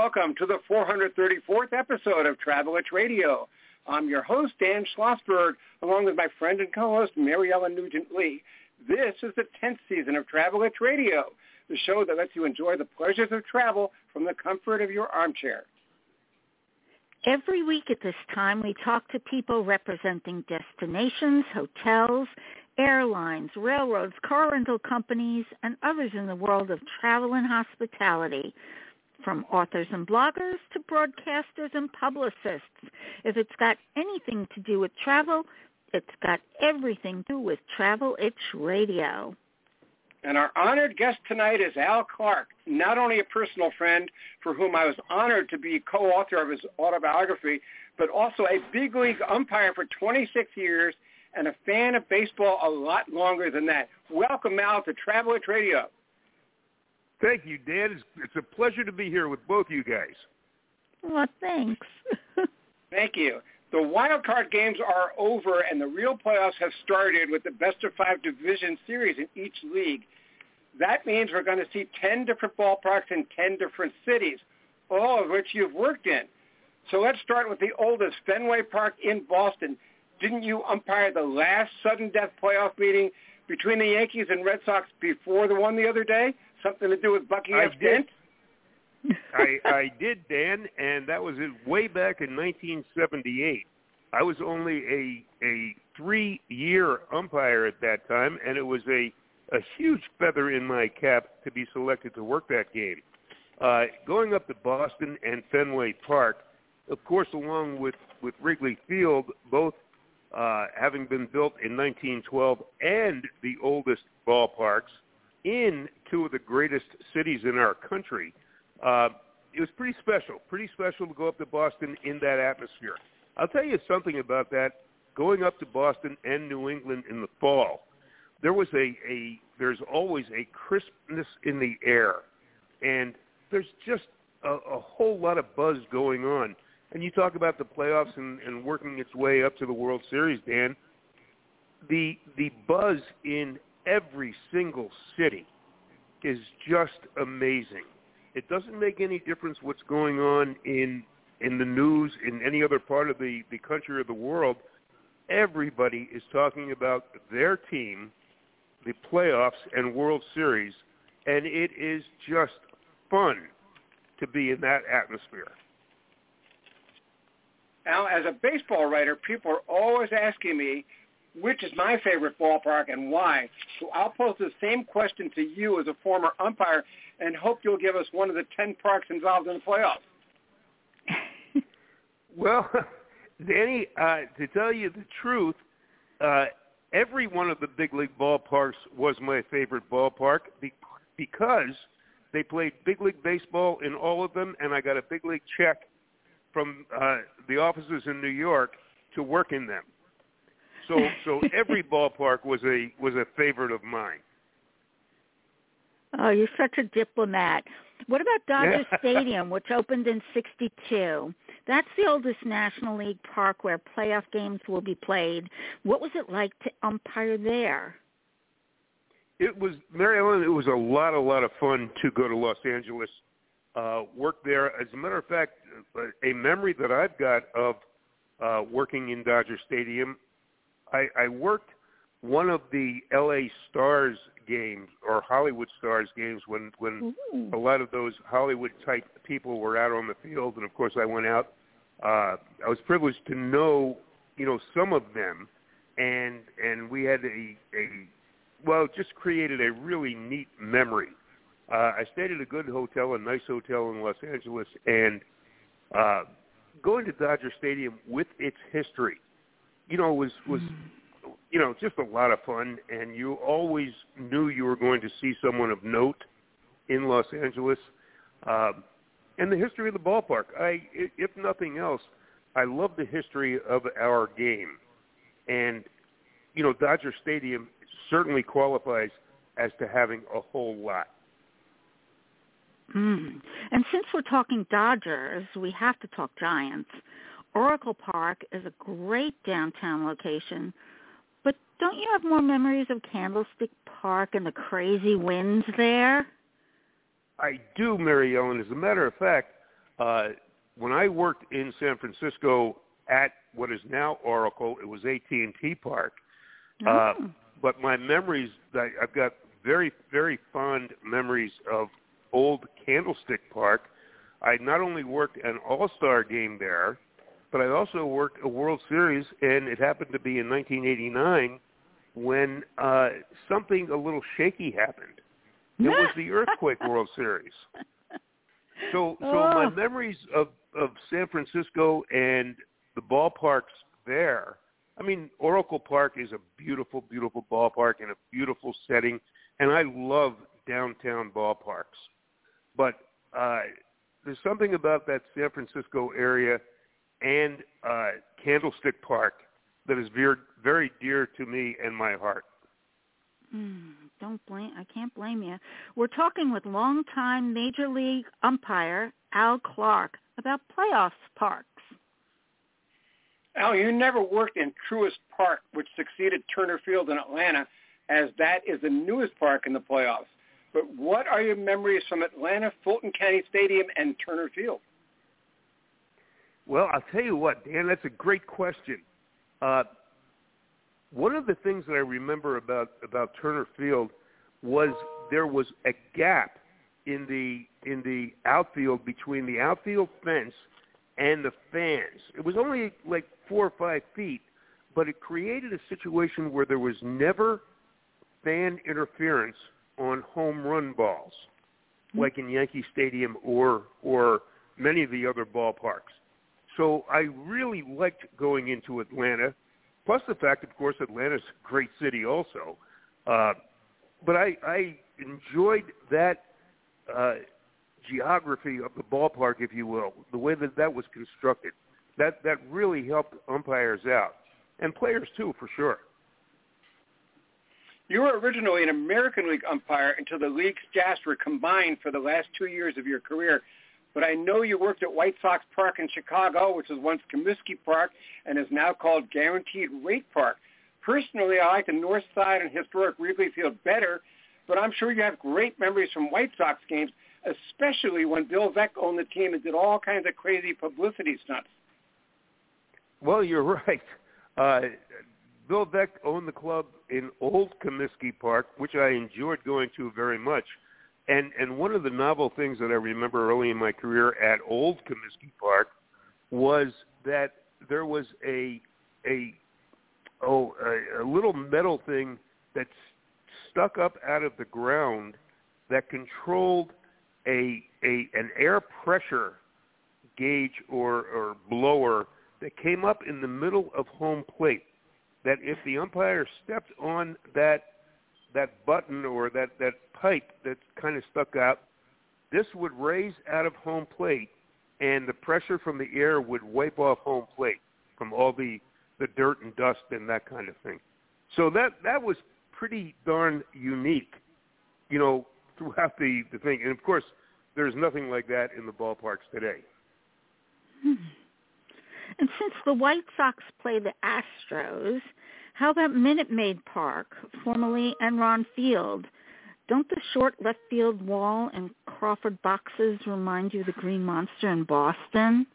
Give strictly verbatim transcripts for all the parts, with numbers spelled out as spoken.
welcome to the four hundred thirty-fourth episode of Travel Itch Radio. I'm your host, Dan Schlossberg, along with my friend and co-host, Mary Ellen Nugent-Lee. This is the tenth season of Travel Itch Radio, the show that lets you enjoy the pleasures of travel from the comfort of your armchair. Every week at this time, we talk to people representing destinations, hotels, airlines, railroads, car rental companies, and others in the world of travel and hospitality, from authors and bloggers to broadcasters and publicists. If it's got anything to do with travel, it's got everything to do with Travel Itch Radio. And our honored guest tonight is Al Clark, not only a personal friend for whom I was honored to be co-author of his autobiography, but also a big league umpire for twenty-six years and a fan of baseball a lot longer than that. Welcome, Al, to Travel Itch Radio. Thank you, Dan. It's, it's a pleasure to be here with both you guys. Well, thanks. Thank you. The wild card games are over, and the real playoffs have started with the best-of-five division series in each league. That means we're going to see ten different ballparks in ten different cities, all of which you've worked in. So let's start with the oldest, Fenway Park in Boston. Didn't you umpire the last sudden death playoff meeting between the Yankees and Red Sox before the one the other day? Something to do with Bucky F. Dent? I, I did, Dan, and that was way back in nineteen seventy-eight. I was only a a three-year umpire at that time, and it was a, a huge feather in my cap to be selected to work that game. Uh, going up to Boston and Fenway Park, of course, along with, with Wrigley Field, both uh, having been built in nineteen twelve and the oldest ballparks in two of the greatest cities in our country, Uh, it was pretty special, pretty special to go up to Boston in that atmosphere. I'll tell you something about that. Going up to Boston and New England in the fall, there was a, a there's always a crispness in the air, and there's just a, a whole lot of buzz going on. And you talk about the playoffs and, and working its way up to the World Series, Dan. The the buzz in every single city is just amazing. It doesn't make any difference what's going on in in the news in any other part of the, the country or the world. Everybody is talking about their team, the playoffs, and World Series, and it is just fun to be in that atmosphere. Now, as a baseball writer, people are always asking me, which is my favorite ballpark and why? So I'll pose the same question to you as a former umpire and hope you'll give us one of the ten parks involved in the playoffs. Well, Danny, uh, to tell you the truth, uh, every one of the big league ballparks was my favorite ballpark be- because they played big league baseball in all of them, and I got a big league check from uh, the offices in New York to work in them. So, so every ballpark was a was a favorite of mine. Oh, you're such a diplomat. What about Dodger Stadium, which opened in sixty-two? That's the oldest National League park where playoff games will be played. What was it like to umpire there? It was, Mary Ellen, it was a lot, a lot of fun to go to Los Angeles, uh, work there. As a matter of fact, a memory that I've got of uh, working in Dodger Stadium, I, I worked one of the L A Stars games or Hollywood Stars games when, when Ooh. a lot of those Hollywood-type people were out on the field. And, of course, I went out. Uh, I was privileged to know, you know, some of them. And and we had a, a well, it just created a really neat memory. Uh, I stayed at a good hotel, a nice hotel in Los Angeles. And uh, going to Dodger Stadium with its history, you know, was was – you know, just a lot of fun, and you always knew you were going to see someone of note in Los Angeles. Um, and the history of the ballpark. I, if nothing else, I love the history of our game. And, you know, Dodger Stadium certainly qualifies as to having a whole lot. Mm. And since we're talking Dodgers, we have to talk Giants. Oracle Park is a great downtown location, but don't you have more memories of Candlestick Park and the crazy winds there? I do, Mary Ellen. As a matter of fact, uh, when I worked in San Francisco at what is now Oracle, it was A T and T Park. Oh. Uh, but my memories, I, I've got very, very fond memories of old Candlestick Park. I not only worked an All-Star game there, but I also worked a World Series, and it happened to be in nineteen eighty-nine when uh, something a little shaky happened. It was the Earthquake World Series. So, so oh. my memories of, of San Francisco and the ballparks there, I mean, Oracle Park is a beautiful, beautiful ballpark in a beautiful setting, and I love downtown ballparks. But uh, there's something about that San Francisco area and uh, Candlestick Park that is very, very dear to me and my heart. Mm, don't blame. I can't blame you. We're talking with longtime Major League umpire Al Clark about playoffs parks. Al, you never worked in Truist Park, which succeeded Turner Field in Atlanta, as that is the newest park in the playoffs. But what are your memories from Atlanta, Fulton County Stadium, and Turner Field? Well, I'll tell you what, Dan, that's a great question. Uh, one of the things that I remember about, about Turner Field was there was a gap in the in the outfield between the outfield fence and the fans. It was only like four or five feet, but it created a situation where there was never fan interference on home run balls, mm-hmm. like in Yankee Stadium or or many of the other ballparks. So I really liked going into Atlanta, plus the fact, of course, Atlanta's a great city also. Uh, but I, I enjoyed that uh, geography of the ballpark, if you will, the way that that was constructed. That that really helped umpires out, and players too, for sure. You were originally an American League umpire until the league's staffs were combined for the last two years of your career. But I know you worked at White Sox Park in Chicago, which was once Comiskey Park and is now called Guaranteed Rate Park. Personally, I like the North Side and historic Wrigley Field better, but I'm sure you have great memories from White Sox games, especially when Bill Veeck owned the team and did all kinds of crazy publicity stunts. Well, you're right. Uh, Bill Veeck owned the club in Old Comiskey Park, which I enjoyed going to very much. And and one of the novel things that I remember early in my career at Old Comiskey Park was that there was a a oh a, a little metal thing that stuck up out of the ground that controlled a a an air pressure gauge or, or blower that came up in the middle of home plate. That if the umpire stepped on that that button or that, that pipe that kind of stuck out, this would raise out of home plate, and the pressure from the air would wipe off home plate from all the, the dirt and dust and that kind of thing. So that, that was pretty darn unique, you know, throughout the, the thing. And, of course, there's nothing like that in the ballparks today. Hmm. And since the White Sox play the Astros, how about Minute Maid Park, formerly Enron Field? Don't the short left field wall and Crawford boxes remind you of the Green Monster in Boston?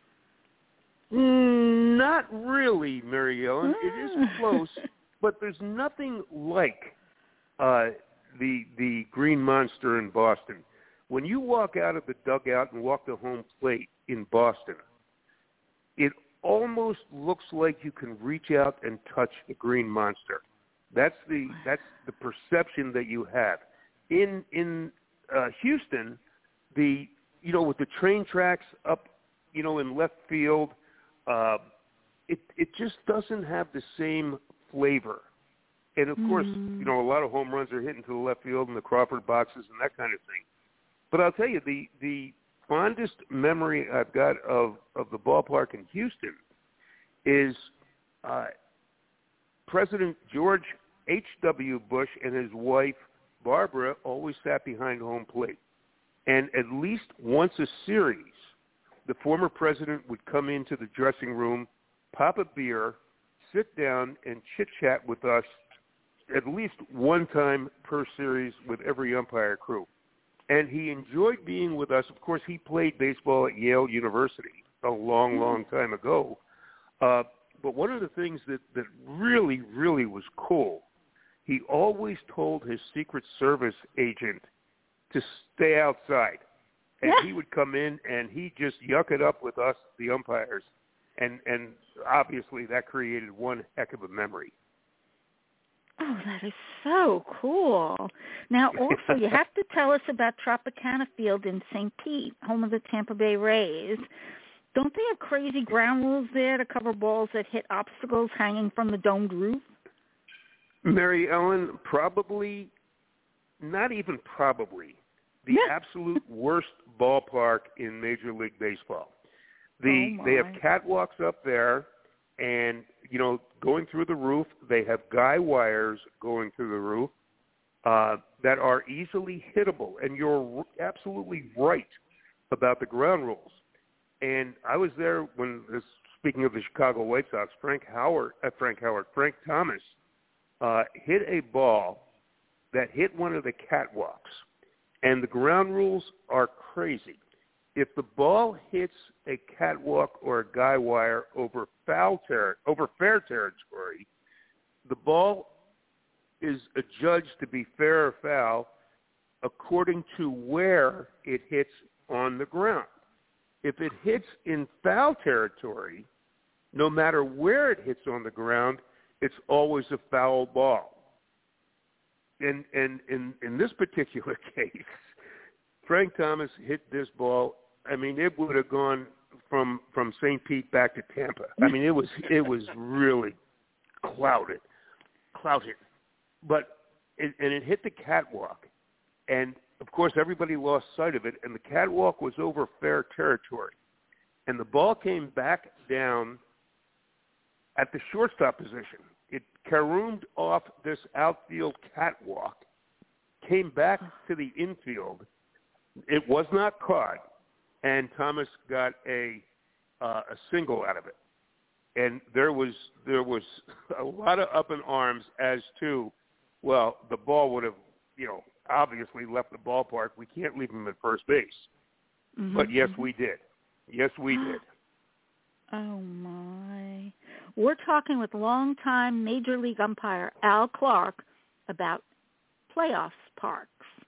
Mm, not really, Mary Ellen. Ah. It is close, but there's nothing like uh, the the Green Monster in Boston. When you walk out of the dugout and walk to home plate in Boston, it almost looks like you can reach out and touch the Green Monster. That's the that's the perception that you have. In in uh, Houston, the you know with the train tracks up, you know in left field, uh, it it just doesn't have the same flavor. And of mm. course, you know a lot of home runs are hitting to the left field and the Crawford boxes and that kind of thing. But I'll tell you the the fondest memory I've got of, of the ballpark in Houston is uh, President George H W. Bush and his wife, Barbara, always sat behind home plate. And at least once a series, the former president would come into the dressing room, pop a beer, sit down, and chit-chat with us at least one time per series with every umpire crew. and he enjoyed being with us. Of course, he played baseball at Yale University a long, long time ago. Uh, but one of the things that, that really, really was cool, he always told his Secret Service agent to stay outside. And he would come in and he'd just yuck it up with us, the umpires. And, and obviously that created one heck of a memory. Oh, that is so cool. Now, also, you have to tell us about Tropicana Field in Saint Pete, home of the Tampa Bay Rays. Don't they have crazy ground rules there to cover balls that hit obstacles hanging from the domed roof? Mary Ellen, probably, not even probably, the yeah. absolute worst ballpark in Major League Baseball. The oh They have catwalks up there, and, you know, going through the roof, they have guy wires going through the roof uh, that are easily hittable. And you're absolutely right about the ground rules. And I was there when, speaking of the Chicago White Sox, Frank Howard, uh, Frank Howard, Frank Thomas uh, hit a ball that hit one of the catwalks. And the ground rules are crazy. If the ball hits a catwalk or a guy wire over foul ter- over fair territory, the ball is adjudged to be fair or foul according to where it hits on the ground. If it hits in foul territory, no matter where it hits on the ground, it's always a foul ball. And, and in, in this particular case, Frank Thomas hit this ball. I mean, it would have gone from from Saint Pete back to Tampa. I mean, it was it was really clouded, clouded. But it, and it hit the catwalk, and of course everybody lost sight of it. And the catwalk was over fair territory, and the ball came back down at the shortstop position. It caroomed off this outfield catwalk, came back to the infield. It was not caught, and Thomas got a uh, a single out of it. And there was there was a lot of up in arms as to, well, the ball would have, you know, obviously left the ballpark. We can't leave him at first base. Mm-hmm. But yes, we did. Yes, we did. Oh, my. We're talking with longtime Major League umpire Al Clark about playoff parks.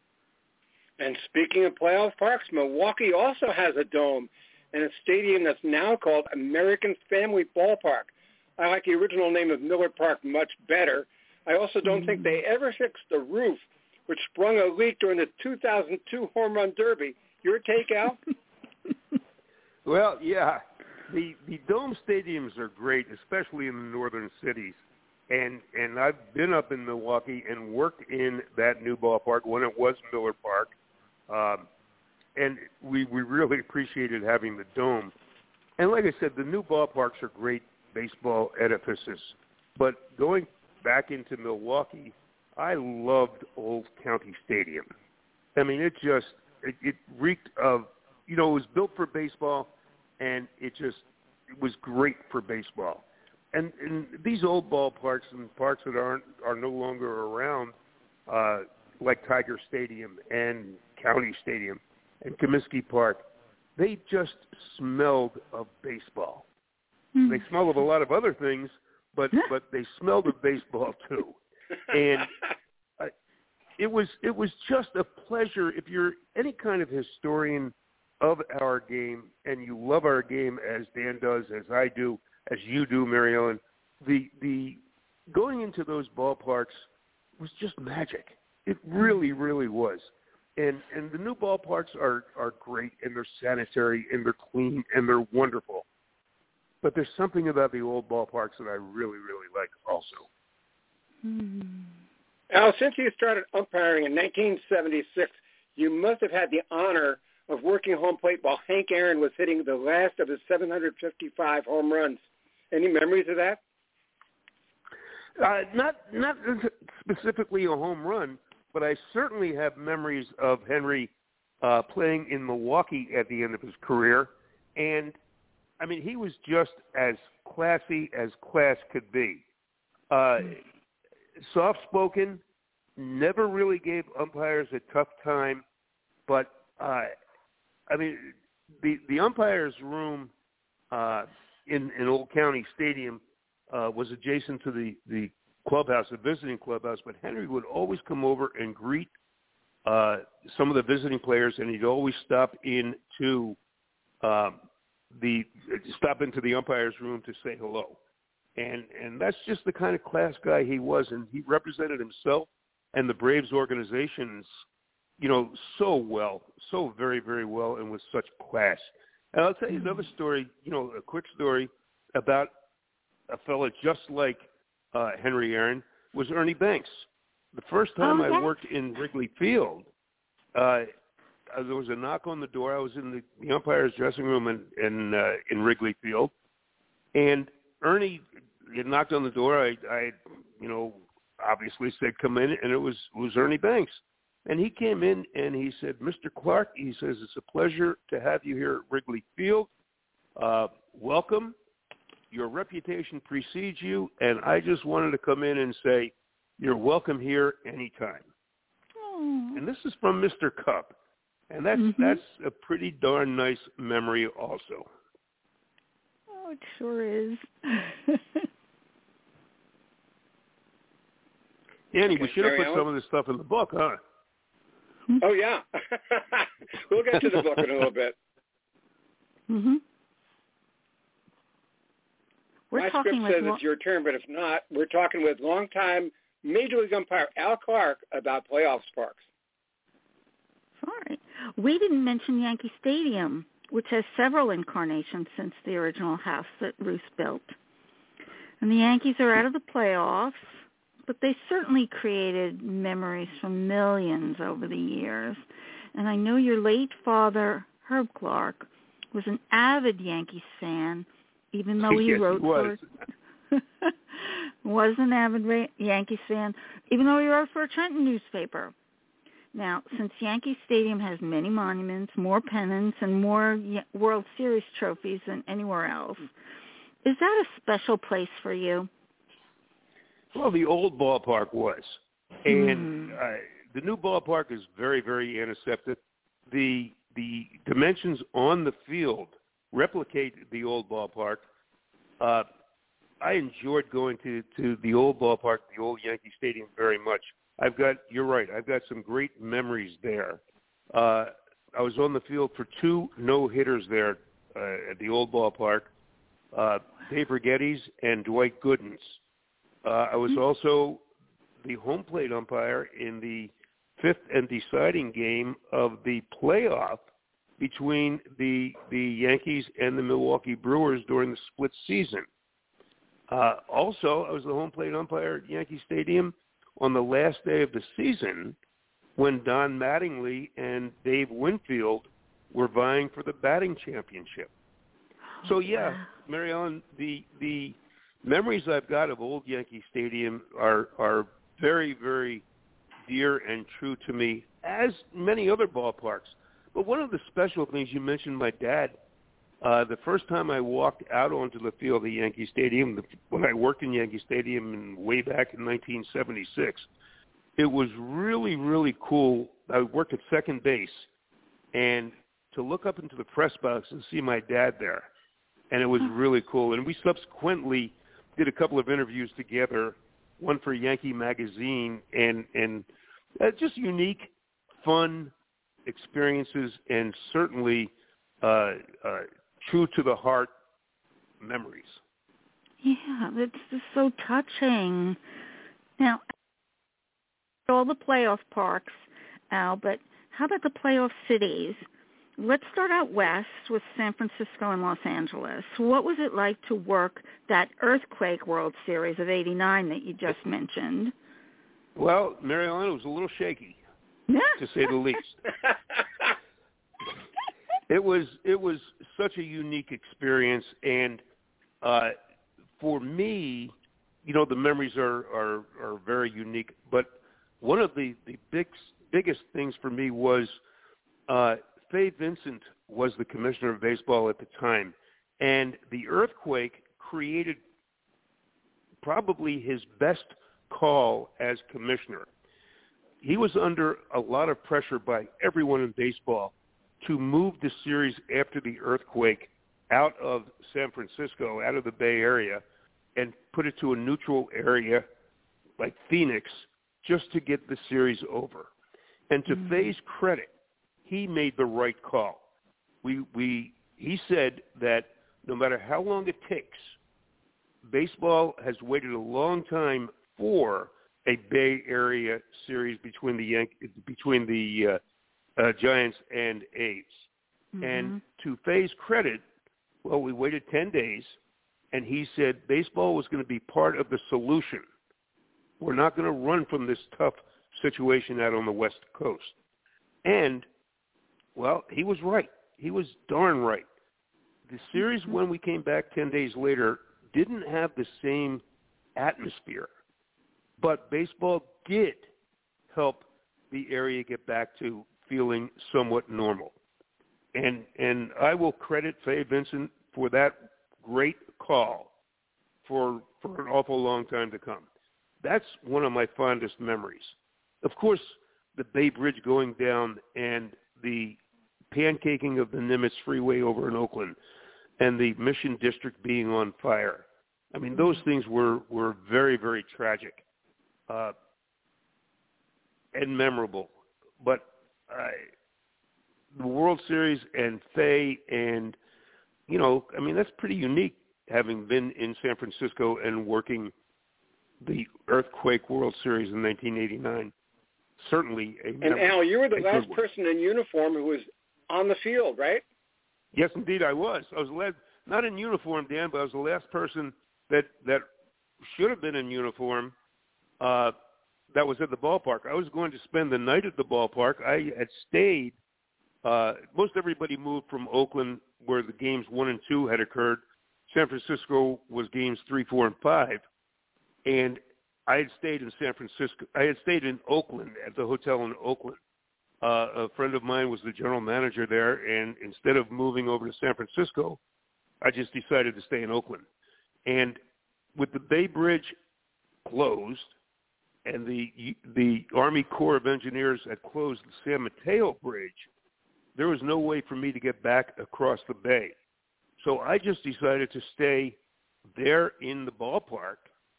And speaking of playoff parks, Milwaukee also has a dome and a stadium that's now called American Family Ballpark. I like the original name of Miller Park much better. I also don't mm. think they ever fixed the roof, which sprung a leak during the two thousand two Home Run Derby. Your take, Al? Well, yeah. The the dome stadiums are great, especially in the northern cities. And and I've been up in Milwaukee and worked in that new ballpark when it was Miller Park. Um, and we, we really appreciated having the dome. And like I said, the new ballparks are great baseball edifices. But going back into Milwaukee, I loved Old County Stadium. I mean, it just, it, it reeked of, you know, it was built for baseball, and it just, it was great for baseball. And, and these old ballparks and parks that aren't, are no longer around, uh, like Tiger Stadium and County Stadium and Comiskey Park, they just smelled of baseball. Mm. They smelled of a lot of other things, but but they smelled of baseball too. And uh, it was it was just a pleasure. If you're any kind of historian of our game and you love our game as Dan does, as I do, as you do, Mary Ellen, the the going into those ballparks was just magic. It really, really was. And and the new ballparks are, are great, and they're sanitary, and they're clean, and they're wonderful. But there's something about the old ballparks that I really, really like also. Hmm. Al, since you started umpiring in nineteen seventy-six, you must have had the honor of working home plate while Hank Aaron was hitting the last of his seven hundred fifty-five home runs. Any memories of that? Uh, not not specifically a home run, but I certainly have memories of Henry uh, playing in Milwaukee at the end of his career. And, I mean, he was just as classy as class could be. Uh, soft-spoken, never really gave umpires a tough time. but uh, I mean, the the umpires' room uh, in in Old County Stadium uh, was adjacent to the the clubhouse, the visiting clubhouse. But Henry would always come over and greet uh, some of the visiting players, and he'd always stop into um, the stop into the umpires' room to say hello. And and that's just the kind of class guy he was, and he represented himself and the Braves organizations, you know, so well, so very, very well, and with such class. And I'll tell you another story, you know, a quick story about a fella just like uh, Henry Aaron was Ernie Banks. The first time oh, I yes. worked in Wrigley Field, uh, there was a knock on the door. I was in the, the umpire's dressing room in in, uh, in Wrigley Field, and Ernie had knocked on the door. I, I, you know, obviously said, come in, and it was it was Ernie Banks. And he came in, and he said, Mister Clark, he says, it's a pleasure to have you here at Wrigley Field. Uh, welcome. Your reputation precedes you, and I just wanted to come in and say, you're welcome here anytime. Aww. And this is from Mister Cup, and that's mm-hmm. that's a pretty darn nice memory also. Oh, it sure is. Annie, Okay, we should have Mary put Ellen? some of this stuff in the book, huh? Oh, yeah. We'll get to the book in a little bit. Mm-hmm. We're My talking script with says lo- it's your turn, but if not, we're talking with longtime Major League umpire Al Clark about playoff sparks. Sorry. We didn't mention Yankee Stadium, which has several incarnations since the original house that Ruth built. And the Yankees are out of the playoffs, but they certainly created memories for millions over the years. And I know your late father, Herb Clark, was an avid Yankees fan, even though he yes, wrote he was. for was an avid Ra- Yankees fan, even though he wrote for a Trenton newspaper. Now, since Yankee Stadium has many monuments, more pennants, and more World Series trophies than anywhere else, is that a special place for you? Well, the old ballpark was. And mm. uh, the new ballpark is very, very antiseptic. The the dimensions on the field replicate the old ballpark. Uh, I enjoyed going to, to the old ballpark, the old Yankee Stadium, very much. I've got, you're right, I've got some great memories there. Uh, I was on the field for two no-hitters there uh, at the old ballpark, uh, Dave Rigetti's and Dwight Gooden's. Uh, I was also the home plate umpire in the fifth and deciding game of the playoff between the the Yankees and the Milwaukee Brewers during the split season. Uh, also, I was the home plate umpire at Yankee Stadium on the last day of the season when Don Mattingly and Dave Winfield were vying for the batting championship. So, yeah, Mary Ellen, the the memories I've got of old Yankee Stadium are are very, very dear and true to me, as many other ballparks. But one of the special things, you mentioned my dad. Uh, the first time I walked out onto the field at Yankee Stadium, when I worked in Yankee Stadium in, way back in nineteen seventy-six, it was really, really cool. I worked at second base, and to look up into the press box and see my dad there, and it was really cool. And we subsequently did a couple of interviews together, one for Yankee Magazine, and and uh, just unique, fun experiences, and certainly uh, uh, true to the heart memories. Yeah, it's just so touching. Now, all the playoff parks, Al, but how about the playoff cities? Let's start out west with San Francisco and Los Angeles. What was it like to work that Earthquake World Series of eighty-nine that you just mentioned? Well, Mary Ellen, it was a little shaky, Yeah. to say the least. It was it was such a unique experience, and uh, for me, you know, the memories are, are, are very unique. But one of the, the big, biggest things for me was uh, Fay Vincent was the commissioner of baseball at the time, and the earthquake created probably his best call as commissioner. he was under a lot of pressure by everyone in baseball to move the series after the earthquake out of San Francisco, out of the Bay Area, and put it to a neutral area like Phoenix just to get the series over. And to mm-hmm. Fay's credit, he made the right call. We we he said that no matter how long it takes, baseball has waited a long time for a Bay Area series between the Yan- between the uh, uh, Giants and A's. Mm-hmm. And to Fay's credit, well, we waited ten days, and he said baseball was going to be part of the solution. We're not going to run from this tough situation out on the West Coast. And, well, he was right. He was darn right. The series, mm-hmm. when we came back ten days later, didn't have the same atmosphere. But baseball did help the area get back to feeling somewhat normal. And and I will credit Fay Vincent for that great call for for an awful long time to come. That's one of my fondest memories. Of course, the Bay Bridge going down and the pancaking of the Nimitz Freeway over in Oakland and the Mission District being on fire. I mean, those things were, were very, very tragic uh, and memorable. But uh, the World Series and Fay and, you know, I mean, that's pretty unique having been in San Francisco and working the Earthquake World Series in nineteen eighty-nine. Certainly a And Al, you were the last person in uniform who was on the field, right? Yes, indeed, I was. I was led, not in uniform, Dan, but I was the last person that that should have been in uniform uh, that was at the ballpark. I was going to spend the night at the ballpark. I had stayed. Uh, most everybody moved from Oakland, where the games one and two had occurred. San Francisco was games three, four, and five. And I had stayed in San Francisco. I had stayed in Oakland at the hotel in Oakland. Uh, a friend of mine was the general manager there, and instead of moving over to San Francisco, I just decided to stay in Oakland. And with the Bay Bridge closed and the the Army Corps of Engineers had closed the San Mateo Bridge, there was no way for me to get back across the bay. So I just decided to stay there in the ballpark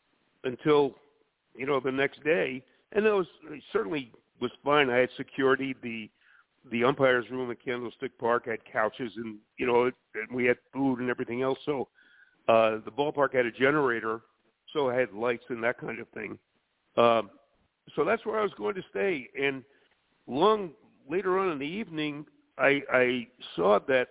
until, you know, the next day. And that was certainly was fine. I had security. The the umpires' room at Candlestick Park had couches and, you know, and we had food and everything else. So uh, the ballpark had a generator, so I had lights and that kind of thing. Um, so that's where I was going to stay. And long later on in the evening, I, I saw that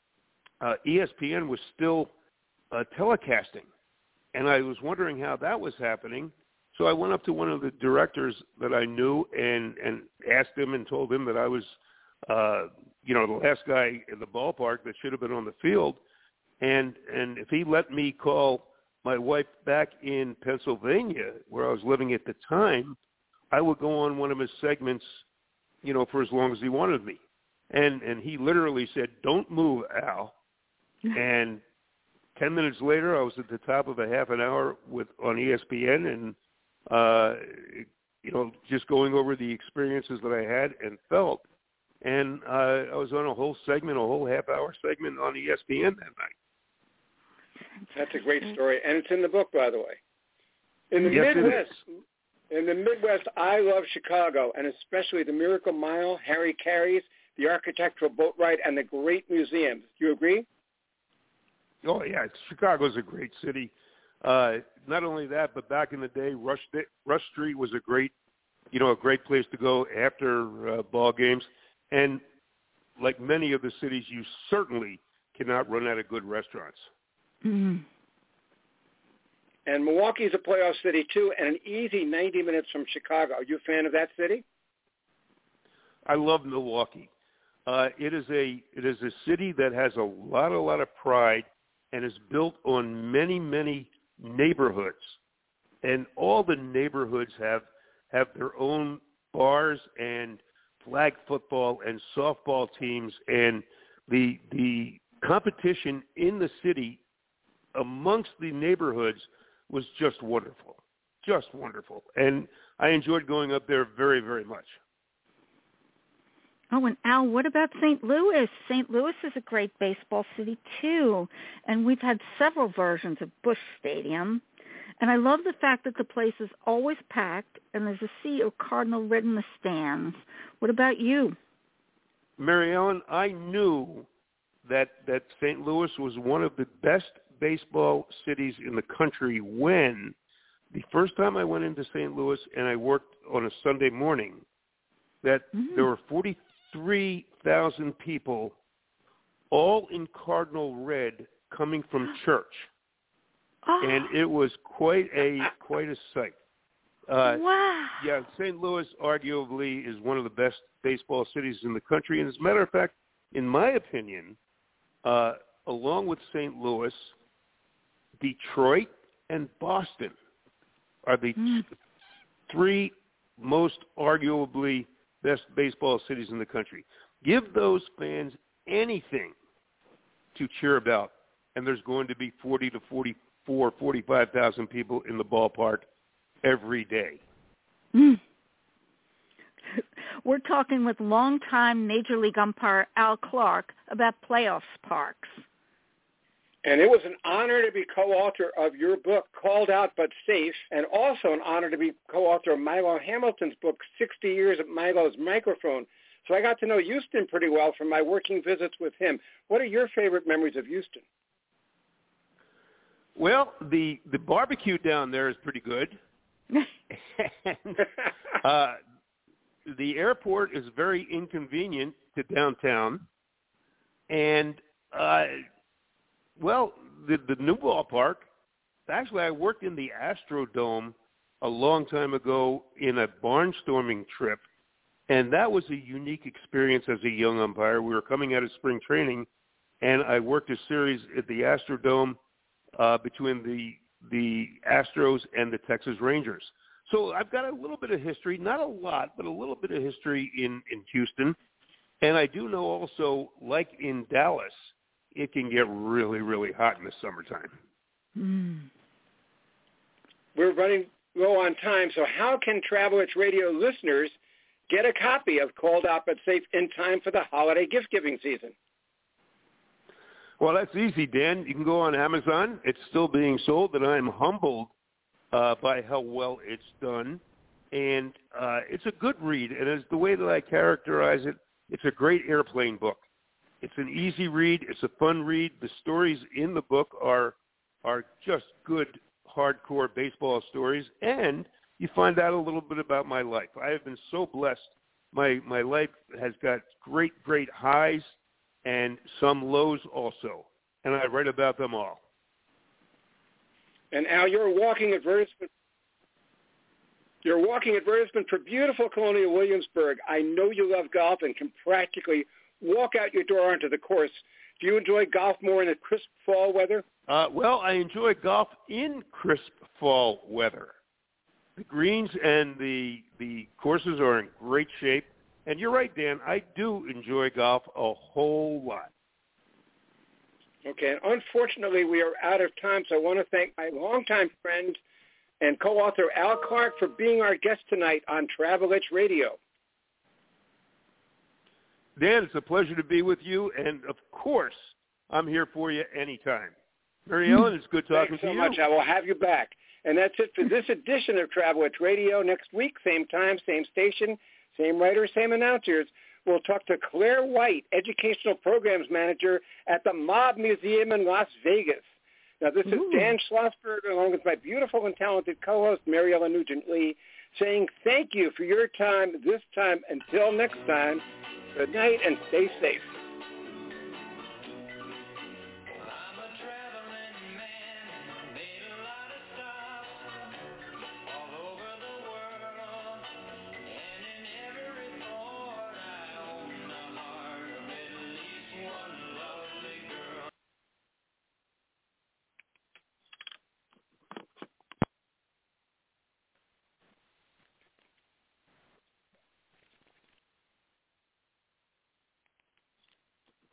uh, E S P N was still uh, telecasting. And I was wondering how that was happening. So I went up to one of the directors that I knew and, and asked him and told him that I was, uh, you know, the last guy in the ballpark that should have been on the field. And and if he let me call my wife back in Pennsylvania, where I was living at the time, I would go on one of his segments, you know, for as long as he wanted me. And and he literally said, "Don't move, Al." And ten minutes later, I was at the top of a half an hour with on E S P N, and uh, you know, just going over the experiences that I had and felt. And uh, I was on a whole segment, a whole half hour segment on E S P N that night. That's a great story, and it's in the book, by the way. In the yes, Midwest, in the Midwest, I love Chicago, and especially the Miracle Mile, Harry Caray's, the architectural boat ride, and the great museums. Do you agree? Oh, yeah, Chicago's a great city. Uh, not only that, but back in the day, Rush, Rush Street was a great, you know, a great place to go after uh, ball games. And like many of the cities, you certainly cannot run out of good restaurants. Mm-hmm. And Milwaukee's a playoff city, too, and an easy ninety minutes from Chicago. Are you a fan of that city? I love Milwaukee. Uh, it is a it is a city that has a lot, a lot of pride and is built on many, many neighborhoods. And all the neighborhoods have have their own bars and flag football and softball teams, and the the competition in the city amongst the neighborhoods was just wonderful. just wonderful. And I enjoyed going up there very, very much. Oh, and Al, what about Saint Louis? Saint Louis is a great baseball city, too. And we've had several versions of Busch Stadium. And I love the fact that the place is always packed and there's a sea of cardinal red in the stands. What about you? Mary Ellen, I knew that, that Saint Louis was one of the best baseball cities in the country when the first time I went into Saint Louis and I worked on a Sunday morning, that mm-hmm. there were forty-three thousand people all in cardinal red coming from church. Oh. And it was quite a quite a sight. Uh, wow. Yeah, Saint Louis arguably is one of the best baseball cities in the country. And as a matter of fact, in my opinion, uh, along with Saint Louis, Detroit and Boston are the mm. t- three most arguably best baseball cities in the country. Give those fans anything to cheer about, and there's going to be forty to forty-four, forty-five thousand people in the ballpark every day. Mm. We're talking with longtime Major League umpire Al Clark about playoff sparks. And it was an honor to be co-author of your book, Called Out But Safe, and also an honor to be co-author of Milo Hamilton's book, sixty years at Milo's Microphone. So I got to know Houston pretty well from my working visits with him. What are your favorite memories of Houston? Well, the, the barbecue down there is pretty good. and, uh, the airport is very inconvenient to downtown. And, uh, well, the, the new ballpark, actually I worked in the Astrodome a long time ago in a barnstorming trip, and that was a unique experience as a young umpire. We were coming out of spring training, and I worked a series at the Astrodome uh, between the the Astros and the Texas Rangers. So I've got a little bit of history, not a lot, but a little bit of history in, in Houston. And I do know also, like in Dallas, it can get really, really hot in the summertime. Mm. We're running low on time, so how can Travel Itch Radio listeners get a copy of Called Out But Safe in time for the holiday gift-giving season? Well, that's easy, Dan. You can go on Amazon. It's still being sold, and I'm humbled uh, by how well it's done. And uh, it's a good read, and as the way that I characterize it, it's a great airplane book. It's an easy read. It's a fun read. The stories in the book are are just good, hardcore baseball stories, and you find out a little bit about my life. I have been so blessed. My my life has got great, great highs and some lows also, and I write about them all. And Al, you're a walking advertisement. You're a walking advertisement for beautiful Colonial Williamsburg. I know you love golf and can practically walk out your door onto the course. Do you enjoy golf more in the crisp fall weather? Uh, well, I enjoy golf in crisp fall weather. The greens and the the courses are in great shape. And you're right, Dan, I do enjoy golf a whole lot. Okay, and unfortunately we are out of time, so I want to thank my longtime friend and co-author Al Clark for being our guest tonight on Travel Itch Radio. Dan, it's a pleasure to be with you, and of course, I'm here for you anytime. Mary Ellen, it's good talking Thanks so to you. Thanks so much. I will have you back. And that's it for this edition of Travel Itch Radio. Next week, same time, same station, same writers, same announcers. We'll talk to Claire White, Educational Programs Manager at the Mob Museum in Las Vegas. Now, this Ooh. is Dan Schlossberg, along with my beautiful and talented co-host, Mary Ellen Nugent-Lee, saying thank you for your time this time. Until next time, good night and stay safe.